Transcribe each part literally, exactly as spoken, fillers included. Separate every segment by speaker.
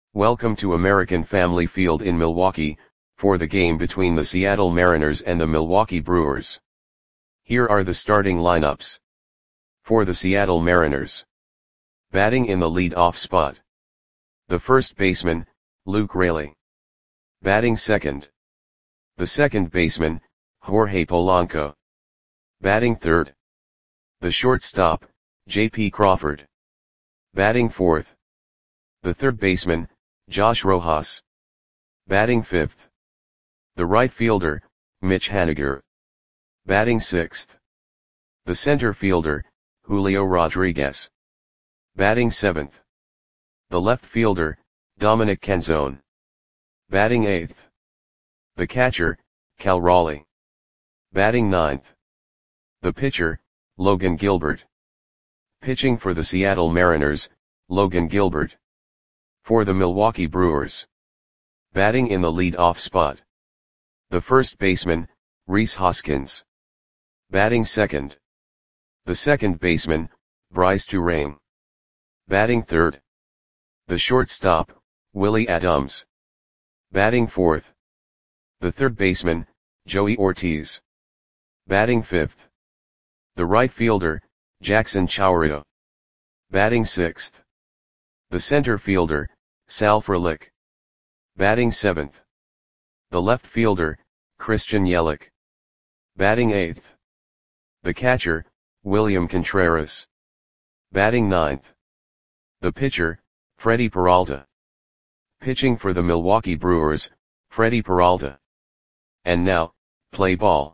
Speaker 1: Welcome to American Family Field in Milwaukee, for the game between the Seattle Mariners and the Milwaukee Brewers. Here are the starting lineups. For the Seattle Mariners. Batting in the lead-off spot. The first baseman, Luke Raley. Batting second. The second baseman, Jorge Polanco. Batting third. The shortstop, J P Crawford. Batting fourth. The third baseman, Josh Rojas. Batting fifth. The right fielder, Mitch Haniger. Batting sixth. The center fielder, Julio Rodriguez. Batting seventh. The left fielder, Dominic Canzone. Batting eighth. The catcher, Cal Raleigh. Batting ninth. The pitcher, Logan Gilbert. Pitching for the Seattle Mariners, Logan Gilbert. For the Milwaukee Brewers. Batting in the lead-off spot. The first baseman, Rhys Hoskins. Batting second. The second baseman, Brice Turang. Batting third. The shortstop, Willy Adames. Batting fourth. The third baseman, Joey Ortiz. Batting fifth. The right fielder, Jackson Chourio. Batting sixth. The center fielder, Sal Frelick. Batting seventh. The left fielder, Christian Yelich. Batting eighth. The catcher, William Contreras. Batting ninth. The pitcher, Freddie Peralta. Pitching for the Milwaukee Brewers, Freddie Peralta. And now, play ball.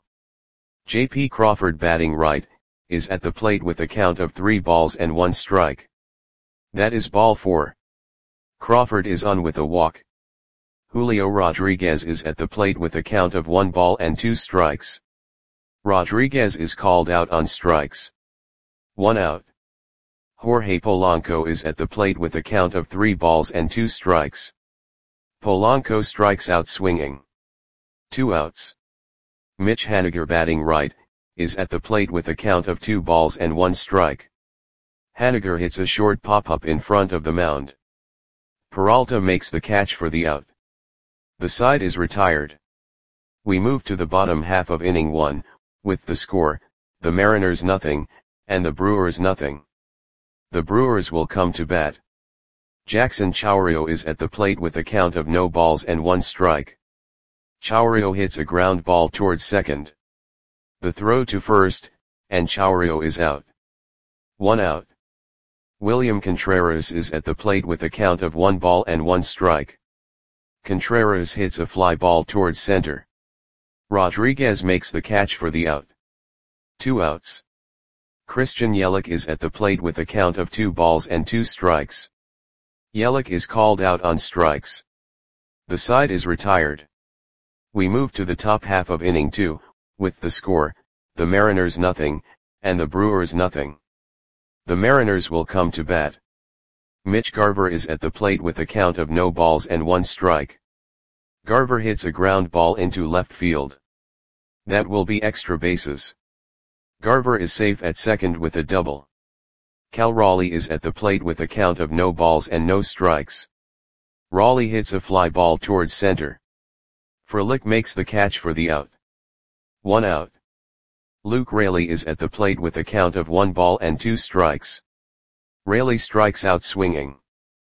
Speaker 1: J P Crawford batting right, is at the plate with a count of three balls and one strike. That is ball four. Crawford is on with a walk. Julio Rodriguez is at the plate with a count of one ball and two strikes. Rodriguez is called out on strikes. One out. Jorge Polanco is at the plate with a count of three balls and two strikes. Polanco strikes out swinging. Two outs. Mitch Haniger batting right, is at the plate with a count of two balls and one strike. Haniger hits a short pop-up in front of the mound. Peralta makes the catch for the out. The side is retired. We move to the bottom half of inning one, with the score, the Mariners nothing, and the Brewers nothing. The Brewers will come to bat. Jackson Chourio is at the plate with a count of no balls and one strike. Chourio hits a ground ball towards second. The throw to first, and Chourio is out. One out. William Contreras is at the plate with a count of one ball and one strike. Contreras hits a fly ball towards center. Rodriguez makes the catch for the out. Two outs. Christian Yelich is at the plate with a count of two balls and two strikes. Yelich is called out on strikes. The side is retired. We move to the top half of inning two, with the score, the Mariners nothing, and the Brewers nothing. The Mariners will come to bat. Mitch Garver is at the plate with a count of no balls and one strike. Garver hits a ground ball into left field. That will be extra bases. Garver is safe at second with a double. Cal Raleigh is at the plate with a count of no balls and no strikes. Raleigh hits a fly ball towards center. Frelick makes the catch for the out. One out. Luke Raley is at the plate with a count of one ball and two strikes. Raley strikes out swinging.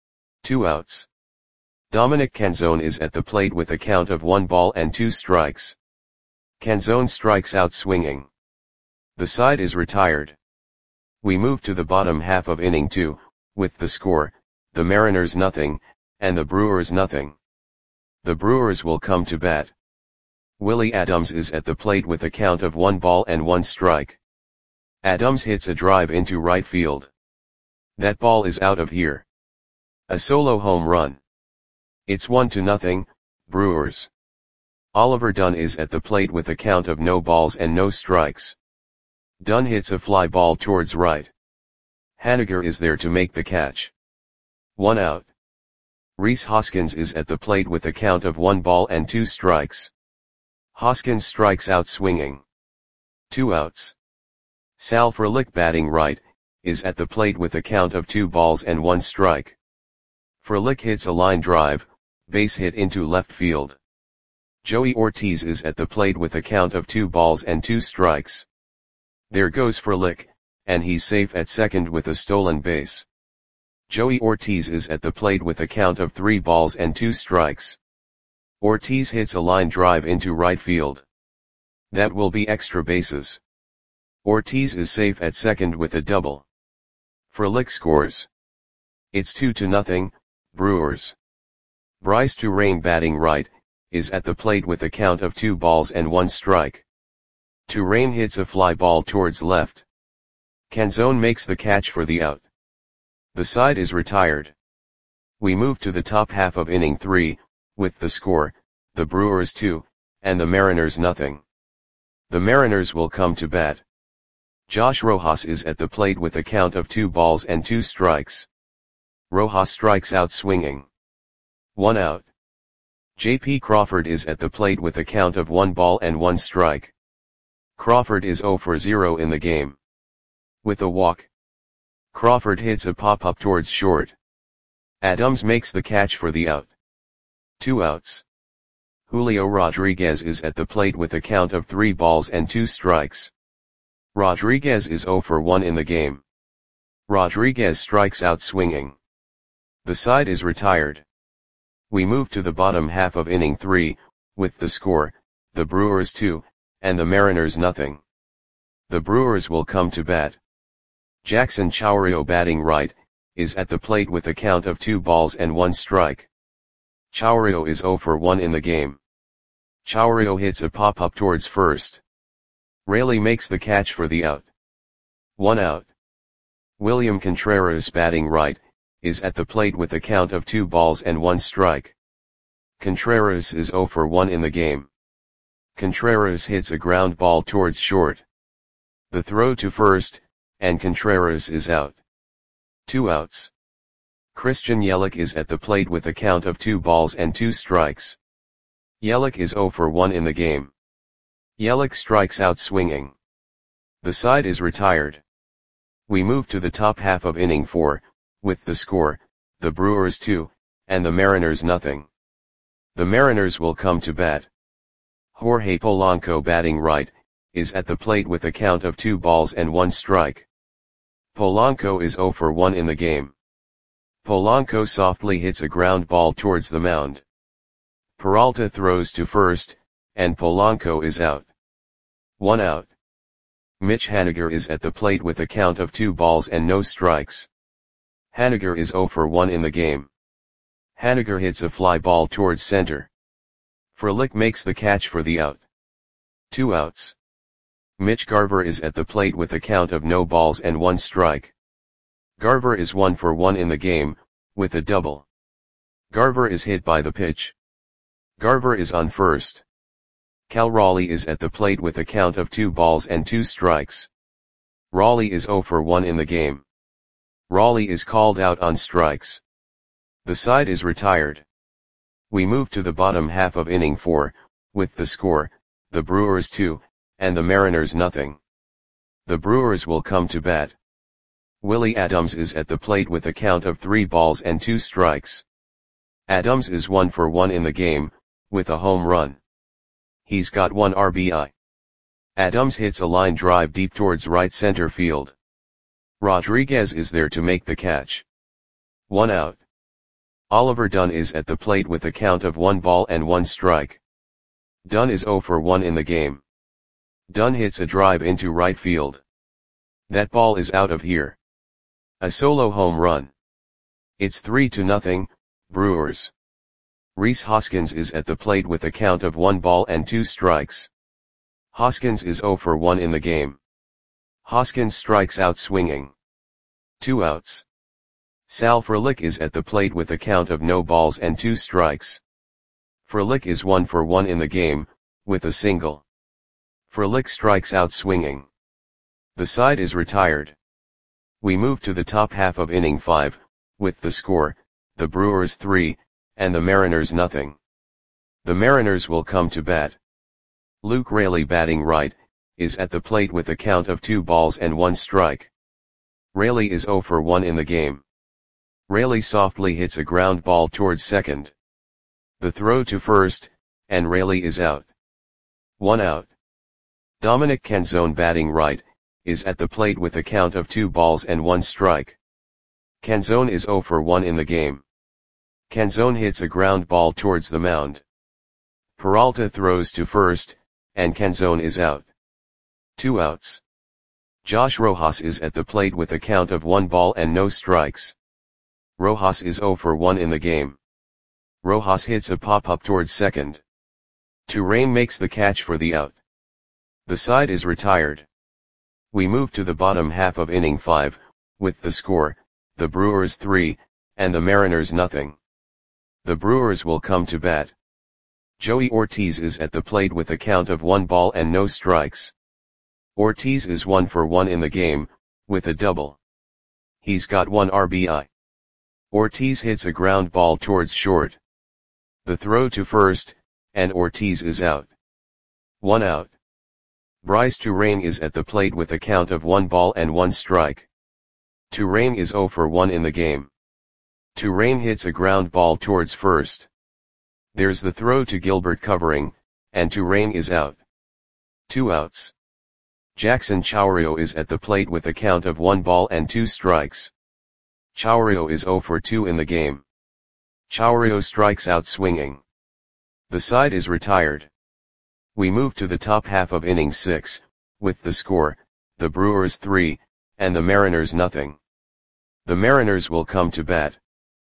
Speaker 1: Two outs. Dominic Canzone is at the plate with a count of one ball and two strikes. Canzone strikes out swinging. The side is retired. We move to the bottom half of inning two, with the score, the Mariners nothing, and the Brewers nothing. The Brewers will come to bat. Willy Adames is at the plate with a count of one ball and one strike. Adames hits a drive into right field. That ball is out of here. A solo home run. It's one to nothing, Brewers. Oliver Dunn is at the plate with a count of no balls and no strikes. Dunn hits a fly ball towards right. Haniger is there to make the catch. One out. Rhys Hoskins is at the plate with a count of one ball and two strikes. Hoskins strikes out swinging. Two outs. Sal Frelick batting right, is at the plate with a count of two balls and one strike. Frelick hits a line drive, base hit into left field. Joey Ortiz is at the plate with a count of two balls and two strikes. There goes Frelick, and he's safe at second with a stolen base. Joey Ortiz is at the plate with a count of three balls and two strikes. Ortiz hits a line drive into right field. That will be extra bases. Ortiz is safe at second with a double. Frelick scores. It's two to nothing, Brewers. Bryce Turang batting right, is at the plate with a count of two balls and one strike. Turang hits a fly ball towards left. Canzone makes the catch for the out. The side is retired. We move to the top half of inning three, with the score, the Brewers two, and the Mariners nothing. The Mariners will come to bat. Josh Rojas is at the plate with a count of two balls and two strikes. Rojas strikes out swinging. One out. J P Crawford is at the plate with a count of one ball and one strike. Crawford is zero for zero in the game. With a walk. Crawford hits a pop-up towards short. Adams makes the catch for the out. Two outs. Julio Rodriguez is at the plate with a count of three balls and two strikes. Rodriguez is zero for one in the game. Rodriguez strikes out swinging. The side is retired. We move to the bottom half of inning three, with the score, the Brewers two, and the Mariners nothing. The Brewers will come to bat. Jackson Chourio batting right, is at the plate with a count of two balls and one strike. Chourio is zero for one in the game. Chourio hits a pop-up towards first. Raley makes the catch for the out. One out. William Contreras batting right, is at the plate with a count of two balls and one strike. Contreras is zero for one in the game. Contreras hits a ground ball towards short. The throw to first, and Contreras is out. Two outs. Christian Yelich is at the plate with a count of two balls and two strikes. Yelich is zero for one in the game. Yelich strikes out swinging. The side is retired. We move to the top half of inning four, with the score, the Brewers two, and the Mariners nothing. The Mariners will come to bat. Jorge Polanco batting right, is at the plate with a count of two balls and one strike. Polanco is zero for one in the game. Polanco softly hits a ground ball towards the mound. Peralta throws to first, and Polanco is out. One out. Mitch Haniger is at the plate with a count of two balls and no strikes. Haniger is zero for one in the game. Haniger hits a fly ball towards center. Frelick makes the catch for the out. Two outs. Mitch Garver is at the plate with a count of no balls and one strike. Garver is one for one in the game, with a double. Garver is hit by the pitch. Garver is on first. Cal Raleigh is at the plate with a count of two balls and two strikes. Raleigh is zero for one in the game. Raleigh is called out on strikes. The side is retired. We move to the bottom half of inning four, with the score, the Brewers two, and the Mariners nothing. The Brewers will come to bat. Willie Adams is at the plate with a count of three balls and two strikes. Adams is one for one in the game, with a home run. He's got one R B I. Adams hits a line drive deep towards right center field. Rodriguez is there to make the catch. One out. Oliver Dunn is at the plate with a count of one ball and one strike. Dunn is zero for one in the game. Dunn hits a drive into right field. That ball is out of here. A solo home run. It's three to nothing, Brewers. Rhys Hoskins is at the plate with a count of one ball and two strikes. Hoskins is zero for one in the game. Hoskins strikes out swinging. Two outs. Sal Frelick is at the plate with a count of no balls and two strikes. Frelick is one for one in the game, with a single. Frelick strikes out swinging. The side is retired. We move to the top half of inning five, with the score, the Brewers three, and the Mariners nothing. The Mariners will come to bat. Luke Raley batting right, is at the plate with a count of two balls and one strike. Raley is zero for one in the game. Raley softly hits a ground ball towards second. The throw to first, and Raley is out. One out. Dominic Canzone, batting right, is at the plate with a count of two balls and one strike. Canzone is oh for one in the game. Canzone hits a ground ball towards the mound. Peralta throws to first, and Canzone is out. Two outs. Josh Rojas is at the plate with a count of one ball and no strikes. Rojas is oh for one in the game. Rojas hits a pop-up towards second. Turane makes the catch for the out. The side is retired. We move to the bottom half of inning five, with the score, the Brewers three, and the Mariners nothing. The Brewers will come to bat. Joey Ortiz is at the plate with a count of one ball and no strikes. Ortiz is one for one in the game, with a double. He's got one R B I. Ortiz hits a ground ball towards short. The throw to first, and Ortiz is out. One out. Bryce Turane is at the plate with a count of one ball and one strike. Turane is oh for one in the game. Turane hits a ground ball towards first. There's the throw to Gilbert covering, and Turane is out. Two outs. Jackson Chourio is at the plate with a count of one ball and two strikes. Chourio is oh for two in the game. Chourio strikes out swinging. The side is retired. We move to the top half of inning six, with the score, the Brewers three, and the Mariners nothing. The Mariners will come to bat.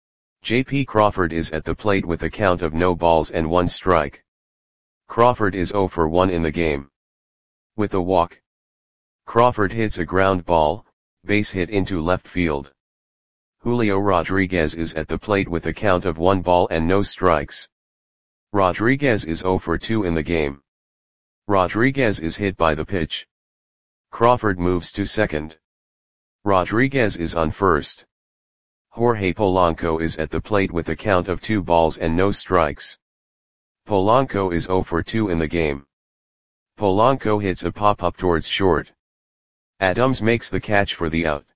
Speaker 1: J P Crawford is at the plate with a count of no balls and one strike. Crawford is oh for one in the game. With a walk. Crawford hits a ground ball, base hit into left field. Julio Rodriguez is at the plate with a count of one ball and no strikes. Rodriguez is oh for two in the game. Rodriguez is hit by the pitch. Crawford moves to second. Rodriguez is on first. Jorge Polanco is at the plate with a count of two balls and no strikes. Polanco is oh for two in the game. Polanco hits a pop-up towards short. Adams makes the catch for the out.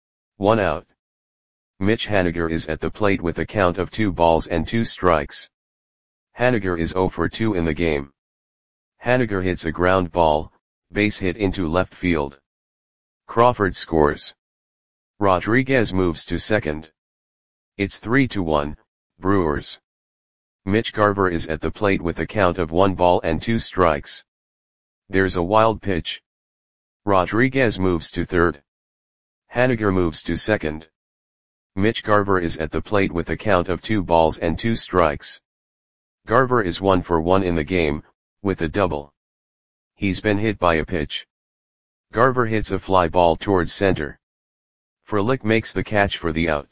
Speaker 1: One out. Mitch Haniger is at the plate with a count of two balls and two strikes. Haniger is oh for two in the game. Haniger hits a ground ball, base hit into left field. Crawford scores. Rodriguez moves to second. It's three to one, Brewers. Mitch Garver is at the plate with a count of one ball and two strikes. There's a wild pitch. Rodriguez moves to third. Haniger moves to second. Mitch Garver is at the plate with a count of two balls and two strikes. Garver is one for one in the game, with a double. He's been hit by a pitch. Garver hits a fly ball towards center. Frelick makes the catch for the out.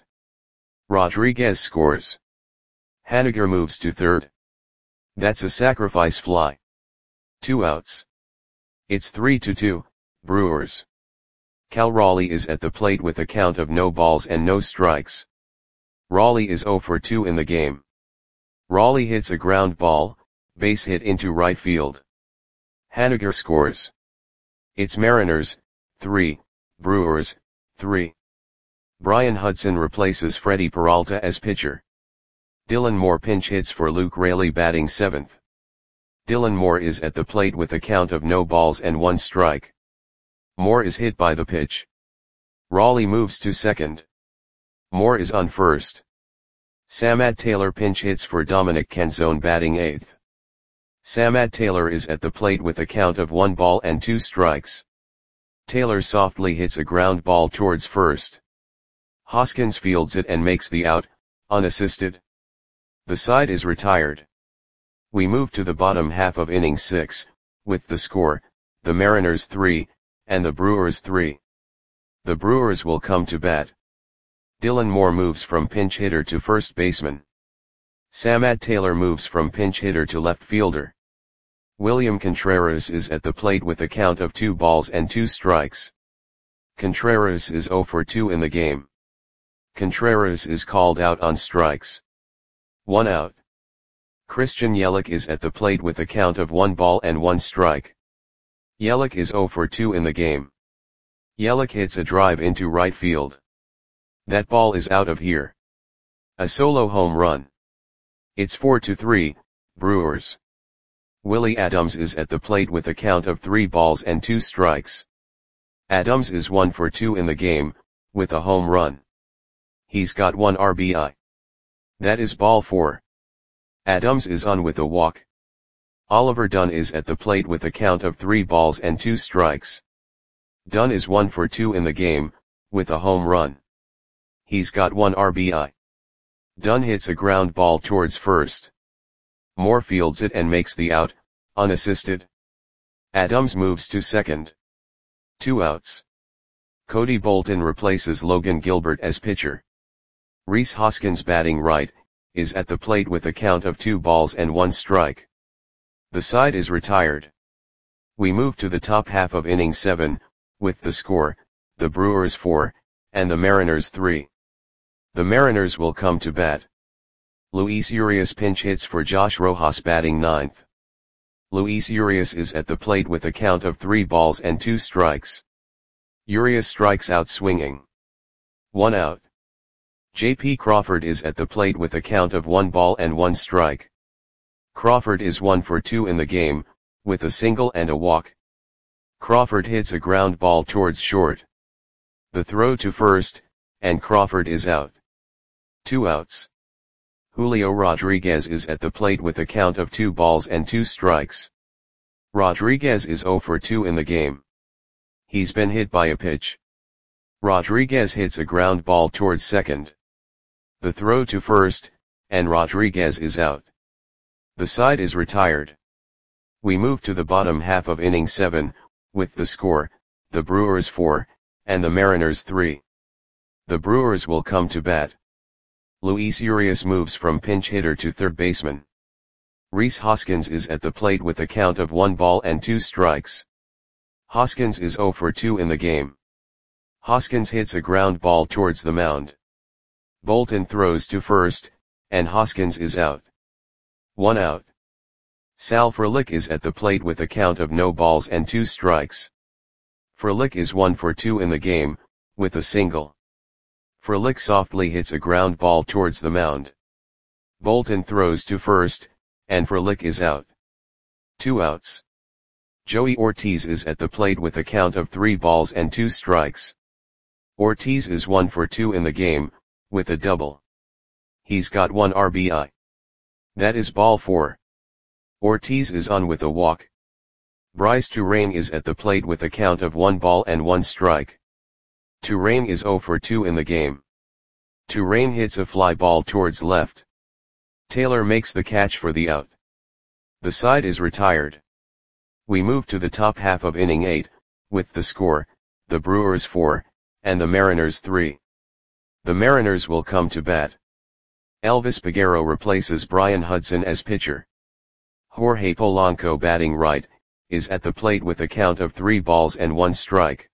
Speaker 1: Rodriguez scores. Haniger moves to third. That's a sacrifice fly. Two outs. It's three to two, Brewers. Cal Raleigh is at the plate with a count of no balls and no strikes. Raleigh is oh for two in the game. Raleigh hits a ground ball, base hit into right field. Haniger scores. It's Mariners, three, Brewers, three. Brian Hudson replaces Freddie Peralta as pitcher. Dylan Moore pinch hits for Luke Raley, batting seventh. Dylan Moore is at the plate with a count of no balls and one strike. Moore is hit by the pitch. Raleigh moves to second. Moore is on first. Samad Taylor pinch hits for Dominic Canzone, batting eighth. Samad Taylor is at the plate with a count of one ball and two strikes. Taylor softly hits a ground ball towards first. Hoskins fields it and makes the out, unassisted. The side is retired. We move to the bottom half of inning six, with the score, the Mariners three, and the Brewers three. The Brewers will come to bat. Dylan Moore moves from pinch hitter to first baseman. Samad Taylor moves from pinch hitter to left fielder. William Contreras is at the plate with a count of two balls and two strikes. Contreras is oh for two in the game. Contreras is called out on strikes. One out. Christian Yelich is at the plate with a count of one ball and one strike. Yelich is oh for two in the game. Yelich hits a drive into right field. That ball is out of here. A solo home run. It's four to three, Brewers. Willie Adams is at the plate with a count of three balls and two strikes. Adams is one for two in the game, with a home run. He's got one R B I. That is ball four. Adams is on with a walk. Oliver Dunn is at the plate with a count of three balls and two strikes. Dunn is one for two in the game, with a home run. He's got one R B I. Dunn hits a ground ball towards first. Moore fields it and makes the out, unassisted. Adams moves to second. Two outs. Cody Bolton replaces Logan Gilbert as pitcher. Rhys Hoskins, batting right, is at the plate with a count of two balls and one strike. The side is retired. We move to the top half of inning seven, with the score, the Brewers four, and the Mariners three. The Mariners will come to bat. Luis Urias pinch hits for Josh Rojas, batting ninth. Luis Urias is at the plate with a count of three balls and two strikes. Urias strikes out swinging. One out. J P Crawford is at the plate with a count of one ball and one strike. Crawford is one for two in the game, with a single and a walk. Crawford hits a ground ball towards short. The throw to first, and Crawford is out. Two outs. Julio Rodriguez is at the plate with a count of two balls and two strikes. Rodriguez is zero for two in the game. He's been hit by a pitch. Rodriguez hits a ground ball towards second. The throw to first, and Rodriguez is out. The side is retired. We move to the bottom half of inning seven, with the score, the Brewers four, and the Mariners three. The Brewers will come to bat. Luis Urias moves from pinch hitter to third baseman. Rhys Hoskins is at the plate with a count of one ball and two strikes. Hoskins is zero for two in the game. Hoskins hits a ground ball towards the mound. Bolton throws to first, and Hoskins is out. One out. Sal Frelick is at the plate with a count of no balls and two strikes. Frelick is one for two in the game, with a single. Frelick softly hits a ground ball towards the mound. Bolton throws to first, and Frelick is out. Two outs. Joey Ortiz is at the plate with a count of three balls and two strikes. Ortiz is one for two in the game, with a double. He's got one R B I. That is ball four. Ortiz is on with a walk. Bryce Turang is at the plate with a count of one ball and one strike. Turang is zero for two in the game. Turang hits a fly ball towards left. Taylor makes the catch for the out. The side is retired. We move to the top half of inning eight, with the score, the Brewers four, and the Mariners three. The Mariners will come to bat. Elvis Peguero replaces Brian Hudson as pitcher. Jorge Polanco, batting right, is at the plate with a count of three balls and one strike.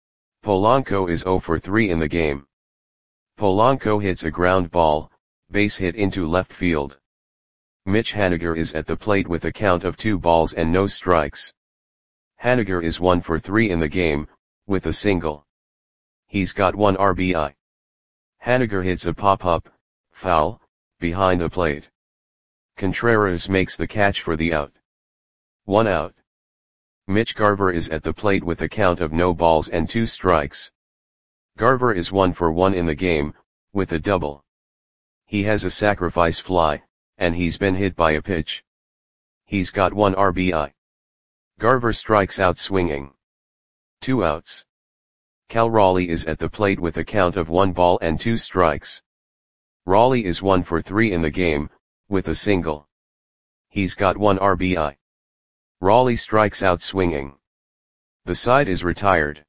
Speaker 1: Polanco is zero for three in the game. Polanco hits a ground ball, base hit into left field. Mitch Haniger is at the plate with a count of two balls and no strikes. Haniger is one for three in the game, with a single. He's got one R B I. Haniger hits a pop-up, foul, behind the plate. Contreras makes the catch for the out. One out. Mitch Garver is at the plate with a count of no balls and two strikes. Garver is one for one in the game, with a double. He has a sacrifice fly, and he's been hit by a pitch. He's got one R B I. Garver strikes out swinging. Two outs. Cal Raleigh is at the plate with a count of one ball and two strikes. Raleigh is one for three in the game, with a single. He's got one R B I. Raleigh strikes out swinging. The side is retired.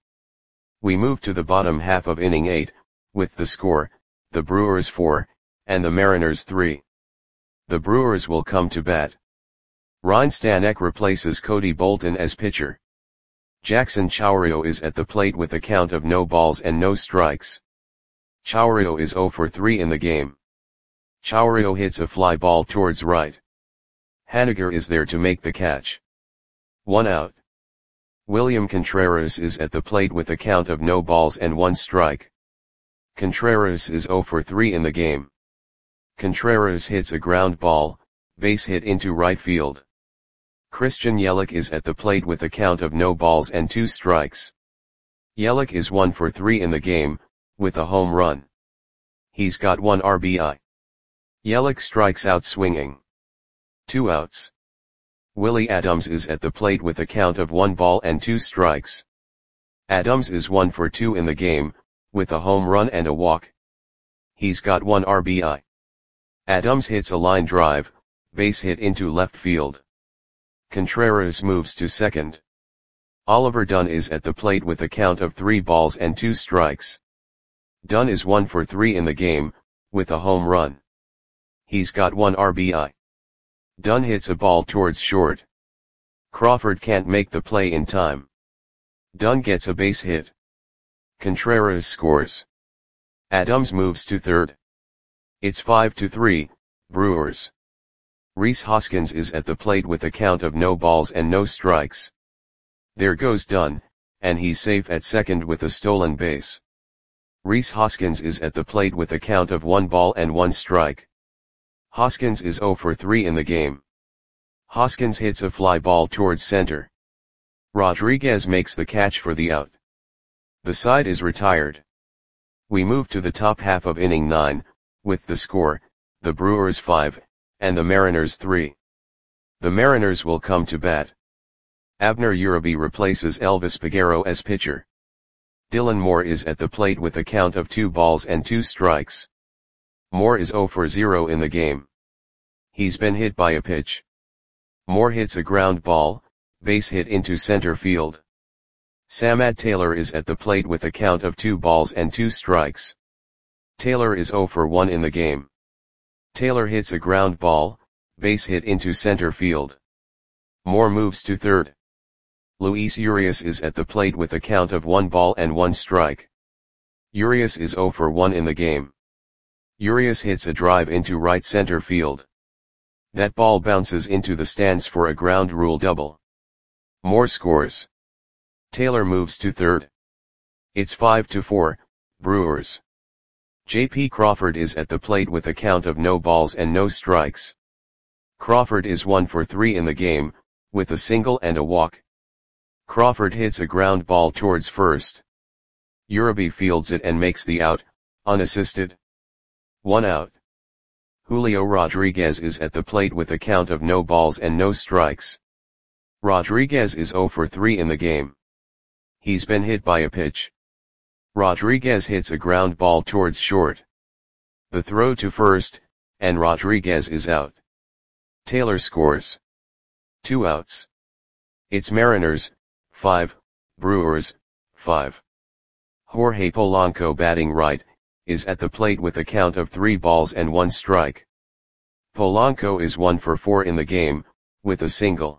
Speaker 1: We move to the bottom half of inning eight, with the score, the Brewers four, and the Mariners three. The Brewers will come to bat. Ryan Stanek replaces Cody Bolton as pitcher. Jackson Chourio is at the plate with a count of no balls and no strikes. Chourio is zero for three in the game. Chourio hits a fly ball towards right. Haniger is there to make the catch. One out. William Contreras is at the plate with a count of no balls and one strike. Contreras is zero for three in the game. Contreras hits a ground ball, base hit into right field. Christian Yelich is at the plate with a count of no balls and two strikes. Yelich is one for three in the game, with a home run. He's got one R B I. Yelich strikes out swinging. Two outs. Willie Adams is at the plate with a count of one ball and two strikes. Adams is one for two in the game, with a home run and a walk. He's got one R B I. Adams hits a line drive, base hit into left field. Contreras moves to second. Oliver Dunn is at the plate with a count of three balls and two strikes. Dunn is one for three in the game, with a home run. He's got one R B I. Dunn hits a ball towards short. Crawford can't make the play in time. Dunn gets a base hit. Contreras scores. Adams moves to third. It's five to three, Brewers. Rhys Hoskins is at the plate with a count of no balls and no strikes. There goes Dunn, and he's safe at second with a stolen base. Rhys Hoskins is at the plate with a count of one ball and one strike. Hoskins is zero for three in the game. Hoskins hits a fly ball towards center. Rodriguez makes the catch for the out. The side is retired. We move to the top half of inning nine, with the score, the Brewers five, and the Mariners three. The Mariners will come to bat. Abner Uribe replaces Elvis Peguero as pitcher. Dylan Moore is at the plate with a count of two balls and two strikes. Moore is zero for zero in the game. He's been hit by a pitch. Moore hits a ground ball, base hit into center field. Samad Taylor is at the plate with a count of two balls and two strikes. Taylor is zero for one in the game. Taylor hits a ground ball, base hit into center field. Moore moves to third. Luis Urias is at the plate with a count of one ball and one strike. Urias is zero for one in the game. Urias hits a drive into right center field. That ball bounces into the stands for a ground rule double. Moore scores. Taylor moves to third. It's five to four, Brewers. J P Crawford is at the plate with a count of no balls and no strikes. Crawford is one for three in the game, with a single and a walk. Crawford hits a ground ball towards first. Uribe fields it and makes the out, unassisted. One out. Julio Rodriguez is at the plate with a count of no balls and no strikes. Rodriguez is zero for three in the game. He's been hit by a pitch. Rodriguez hits a ground ball towards short. The throw to first, and Rodriguez is out. Taylor scores. Two outs. It's Mariners, five, Brewers, five. Jorge Polanco batting right, is at the plate with a count of three balls and one strike. Polanco is one for four in the game, with a single.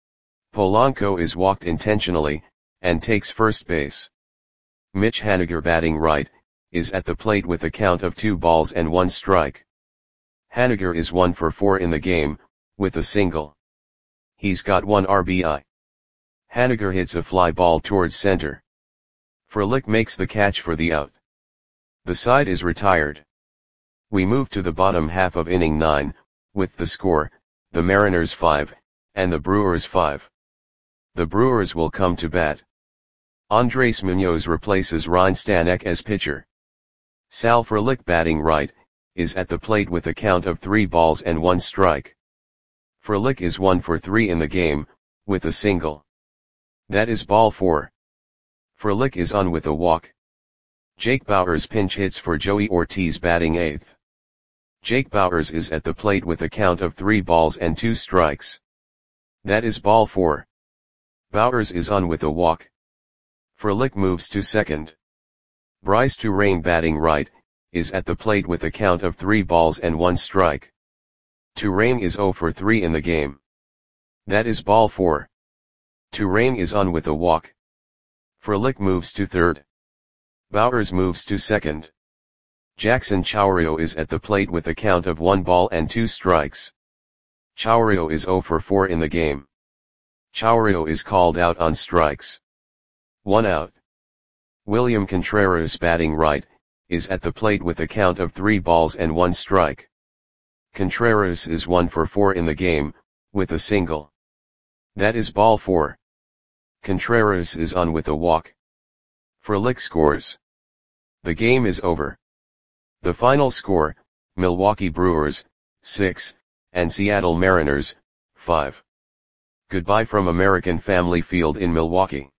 Speaker 1: Polanco is walked intentionally, and takes first base. Mitch Haniger batting right, is at the plate with a count of two balls and one strike. Haniger is one for four in the game, with a single. He's got one R B I. Haniger hits a fly ball towards center. Frelick makes the catch for the out. The side is retired. We move to the bottom half of inning nine, with the score, the Mariners five, and the Brewers five. The Brewers will come to bat. Andres Munoz replaces Ryan Stanek as pitcher. Sal Frelick batting right, is at the plate with a count of three balls and one strike. Frelick is one for three in the game, with a single. That is ball four. Frelick is on with a walk. Jake Bauers pinch hits for Joey Ortiz batting eighth. Jake Bauers is at the plate with a count of three balls and two strikes. That is ball four. Bauers is on with a walk. Frelick moves to second. Bryce Turang batting right, is at the plate with a count of three balls and one strike. Turang is zero for three in the game. That is ball four. Turang is on with a walk. Frelick moves to third. Bauers moves to second. Jackson Chourio is at the plate with a count of one ball and two strikes. Chourio is zero for four in the game. Chourio is called out on strikes. One out. William Contreras batting right, is at the plate with a count of three balls and one strike. Contreras is one for four in the game, with a single. That is ball four. Contreras is on with a walk. Frelick scores. The game is over. The final score, Milwaukee Brewers, six, and Seattle Mariners, five. Goodbye from American Family Field in Milwaukee.